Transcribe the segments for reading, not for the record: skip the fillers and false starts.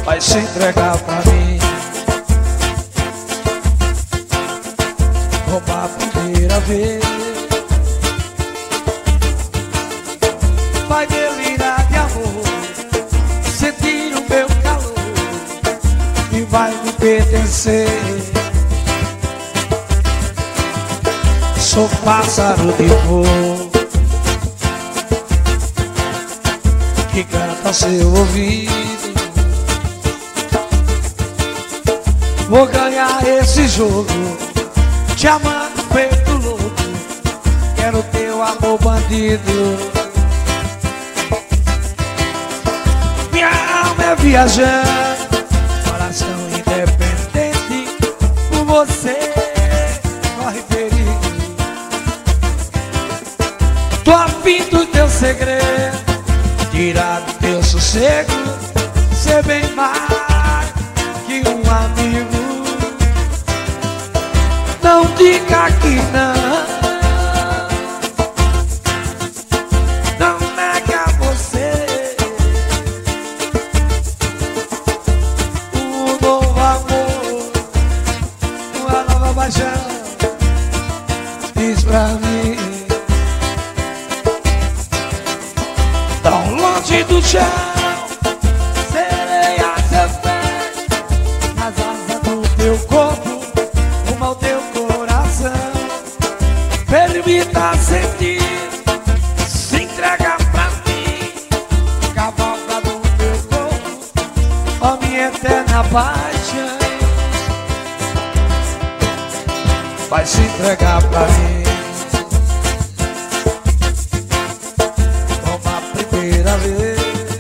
vai se entregar pra mim como a primeira vez. Vai delirar de amor, sentir o meu calor e vai me pertencer. Sou pássaro de fogo que canta ao seu ouvido. Vou ganhar esse jogo, te amando feito louco. Quero teu amor bandido. Minha alma é viajante, coração independente. Por você corre perigo. Tô afim do teu segredo, tirar do teu sossego, ser bem mais que um amigo. Não diga que não, não negue a você um novo amor, uma nova paixão. Diz pra mim, tão longe do chão, serei a seus pés, nas asas do teu corpo, rumo ao teu coração. Permita sentir, se entrega pra mim, cavalga do teu corpo, ó minha eterna paixão. Vai se entregar pra mim como a primeira vez.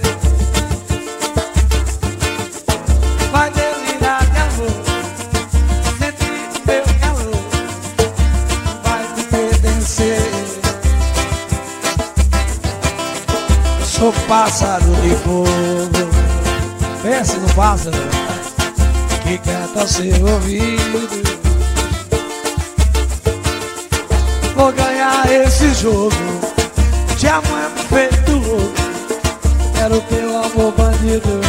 Vai delirar de amor, sentir meu calor, vai me pertencer. Sou pássaro de fogo, pense no pássaro que canta ao seu ouvido. Vou ganhar esse jogo, te amando feito louco. Quero teu amor bandido.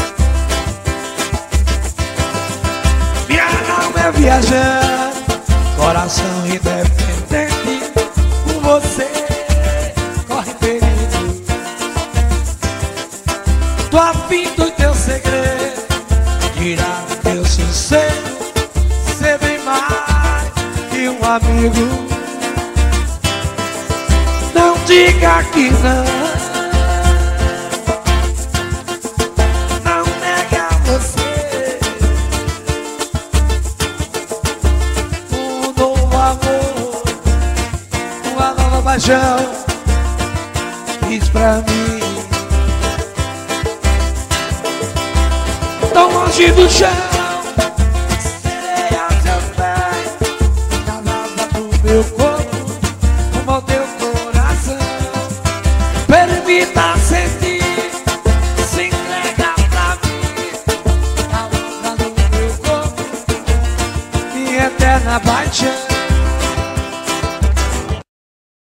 Minha alma é viajante, coração independente. Com você corre perigo. Tô afim do teu segredo, tirar o teu sossego, ser bem mais que um amigo. Não diga que não, não negue a você um novo amor, uma nova paixão. Diz pra mim, tão longe do chão,